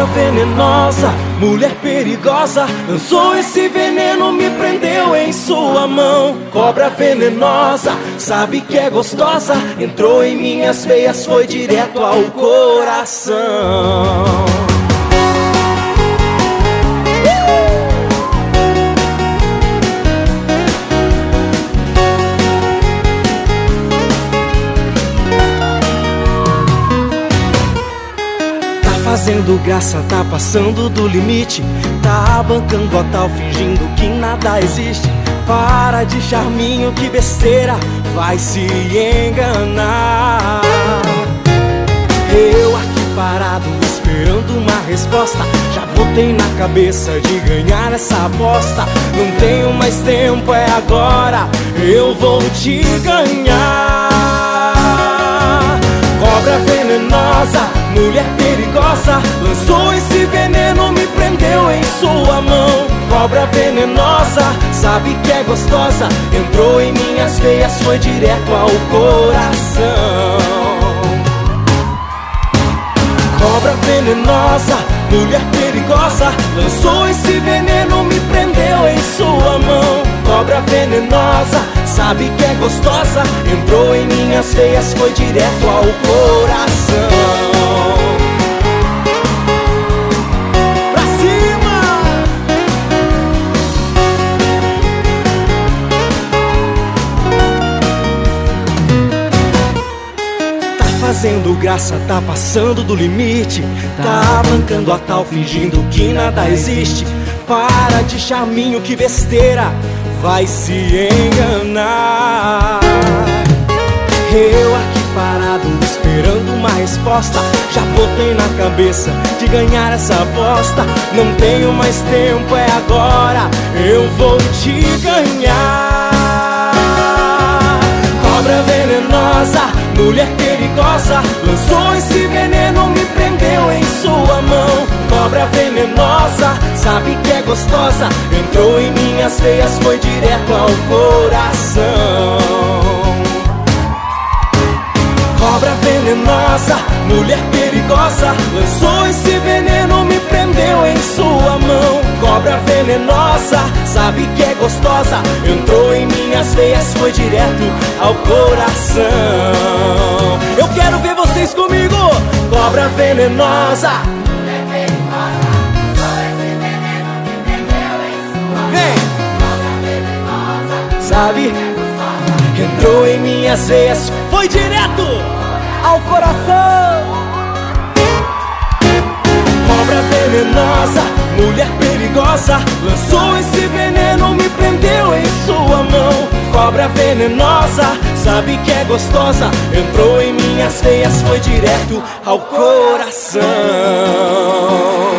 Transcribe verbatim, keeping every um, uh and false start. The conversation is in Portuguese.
venenosa, mulher perigosa, lançou esse veneno, me prendeu em sua mão. Cobra venenosa, sabe que é gostosa, entrou em minhas veias, foi direto ao coração. Fazendo graça, tá passando do limite, tá bancando a tal, fingindo que nada existe. Para de charminho, que besteira, vai se enganar. Eu aqui parado, esperando uma resposta, já botei na cabeça de ganhar essa aposta. Não tenho mais tempo, é agora, eu vou te ganhar. Cobra venenosa, mulher perigosa, lançou esse veneno, me prendeu em sua mão. Cobra venenosa, sabe que é gostosa, entrou em minhas veias, foi direto ao coração. Cobra venenosa, mulher perigosa, lançou esse veneno, me prendeu em sua mão. Cobra venenosa, sabe que é gostosa, entrou em minhas veias, foi direto ao coração. Pra cima! Tá fazendo graça, tá passando do limite, tá bancando a tal, fingindo que nada existe. Para de charminho, que besteira, vai se enganar. Eu aqui parado, esperando uma resposta, já botei na cabeça de ganhar essa aposta. Não tenho mais tempo, é agora, eu vou te ganhar. Cobra venenosa, mulher perigosa, lançou esse veneno, me prendeu em sua mão. Cobra venenosa, sabe que é gostosa, entrou em minhas veias, foi direto ao coração. Cobra venenosa, mulher perigosa, lançou esse veneno, me prendeu em sua mão. Cobra venenosa, sabe que é gostosa, entrou em minhas veias, foi direto ao coração. Eu quero ver vocês comigo. Cobra venenosa, sabe, entrou em minhas veias, foi direto ao coração. Cobra venenosa, mulher perigosa, lançou esse veneno, me prendeu em sua mão. Cobra venenosa, sabe que é gostosa, entrou em minhas veias, foi direto ao coração.